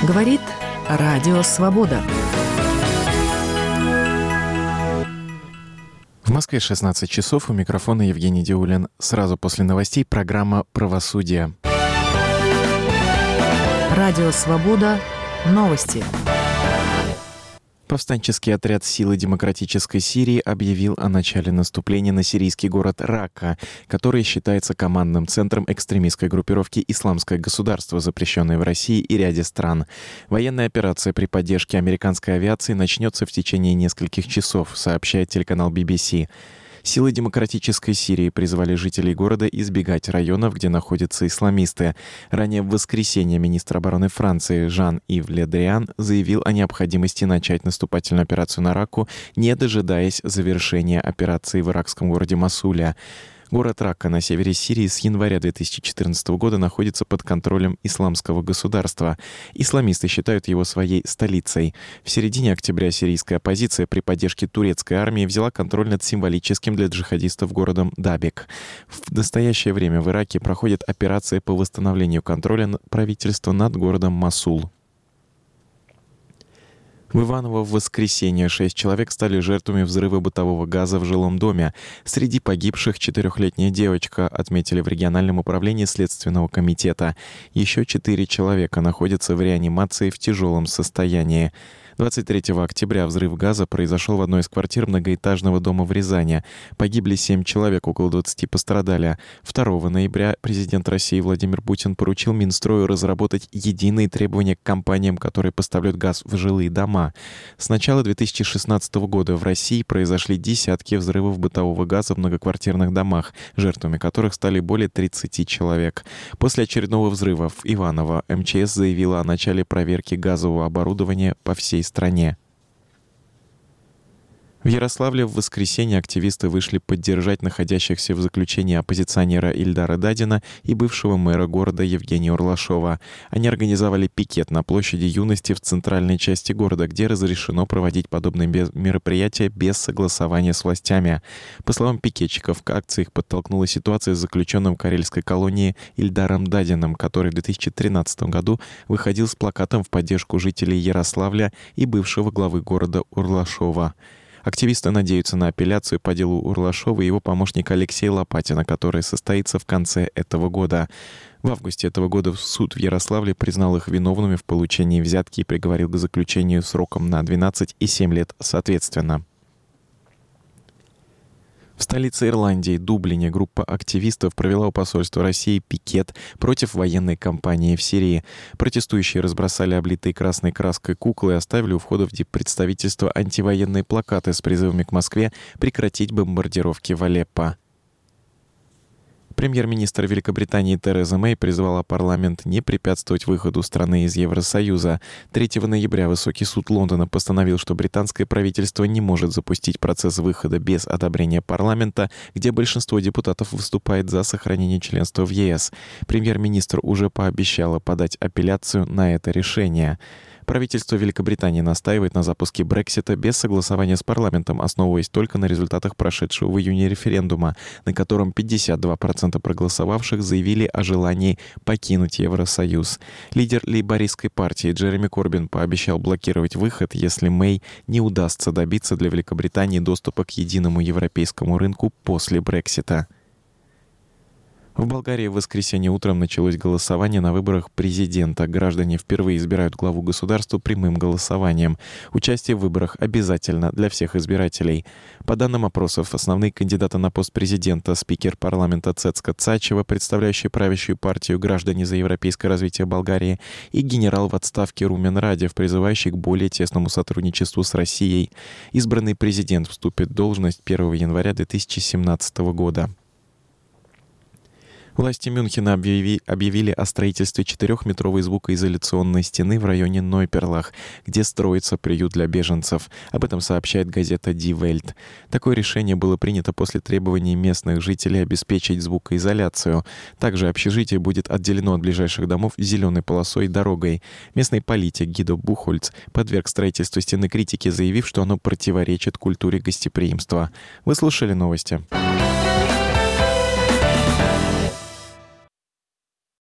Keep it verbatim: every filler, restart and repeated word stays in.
Говорит Радио Свобода. В Москве шестнадцать часов, у микрофона Евгений Диулин. Сразу после новостей программа «Правосудие». Радио Свобода. Новости. Повстанческий отряд Силы демократической Сирии объявил о начале наступления на сирийский город Рака, который считается командным центром экстремистской группировки «Исламское государство», запрещенной в России и ряде стран. Военная операция при поддержке американской авиации начнется в течение нескольких часов, сообщает телеканал би би си. Силы демократической Сирии призвали жителей города избегать районов, где находятся исламисты. Ранее в воскресенье министр обороны Франции Жан-Ив Ле Дриан заявил о необходимости начать наступательную операцию на Раку, не дожидаясь завершения операции в иракском городе Мосуле. Город Рака на севере Сирии с января две тысячи четырнадцатого года находится под контролем Исламского государства. Исламисты считают его своей столицей. В середине октября сирийская оппозиция при поддержке турецкой армии взяла контроль над символическим для джихадистов городом Дабек. В настоящее время в Ираке проходит операция по восстановлению контроля правительства над городом Мосул. В Иваново в воскресенье шесть человек стали жертвами взрыва бытового газа в жилом доме. Среди погибших четырехлетняя девочка, отметили в региональном управлении Следственного комитета. Еще четыре человека находятся в реанимации в тяжелом состоянии. двадцать третьего октября взрыв газа произошел в одной из квартир многоэтажного дома в Рязани. Погибли семь человек, около двадцати пострадали. второго ноября президент России Владимир Путин поручил Минстрою разработать единые требования к компаниям, которые поставляют газ в жилые дома. С начала две тысячи шестнадцатого года в России произошли десятки взрывов бытового газа в многоквартирных домах, жертвами которых стали более тридцати человек. После очередного взрыва в Иваново эм че эс заявила о начале проверки газового оборудования по всей стране. В Ярославле в воскресенье активисты вышли поддержать находящихся в заключении оппозиционера Ильдара Дадина и бывшего мэра города Евгения Урлашова. Они организовали пикет на площади Юности в центральной части города, где разрешено проводить подобные мероприятия без согласования с властями. По словам пикетчиков, к акции их подтолкнула ситуация с заключенным в карельской колонии Ильдаром Дадиным, который в две тысячи тринадцатом году выходил с плакатом в поддержку жителей Ярославля и бывшего главы города Урлашова. Активисты надеются на апелляцию по делу Урлашова и его помощника Алексея Лопатина, которая состоится в конце этого года. В августе этого года суд в Ярославле признал их виновными в получении взятки и приговорил к заключению сроком на двенадцать и семь лет соответственно. В столице Ирландии, Дублине, группа активистов провела у посольства России пикет против военной кампании в Сирии. Протестующие разбросали облитые красной краской куклы и оставили у входа в диппредставительство антивоенные плакаты с призывами к Москве прекратить бомбардировки в Алеппо. Премьер-министр Великобритании Тереза Мэй призвала парламент не препятствовать выходу страны из Евросоюза. третьего ноября Высокий суд Лондона постановил, что британское правительство не может запустить процесс выхода без одобрения парламента, где большинство депутатов выступает за сохранение членства в е эс. Премьер-министр уже пообещала подать апелляцию на это решение. Правительство Великобритании настаивает на запуске Брексита без согласования с парламентом, основываясь только на результатах прошедшего в июне референдума, на котором пятьдесят два процента проголосовавших заявили о желании покинуть Евросоюз. Лидер лейбористской партии Джереми Корбин пообещал блокировать выход, если Мэй не удастся добиться для Великобритании доступа к единому европейскому рынку после Брексита. В Болгарии в воскресенье утром началось голосование на выборах президента. Граждане впервые избирают главу государства прямым голосованием. Участие в выборах обязательно для всех избирателей. По данным опросов, основные кандидаты на пост президента — спикер парламента Цецка Цачева, представляющий правящую партию «Граждане за европейское развитие Болгарии», и генерал в отставке Румен Радев, призывающий к более тесному сотрудничеству с Россией. Избранный президент вступит в должность первого января две тысячи семнадцатого года. Власти Мюнхена объяви, объявили о строительстве четырехметровой звукоизоляционной стены в районе Нойперлах, где строится приют для беженцев. Об этом сообщает газета Die Welt. Такое решение было принято после требований местных жителей обеспечить звукоизоляцию. Также общежитие будет отделено от ближайших домов зеленой полосой и дорогой. Местный политик Гидо Бухольц подверг строительству стены критике, заявив, что оно противоречит культуре гостеприимства. Вы слушали новости.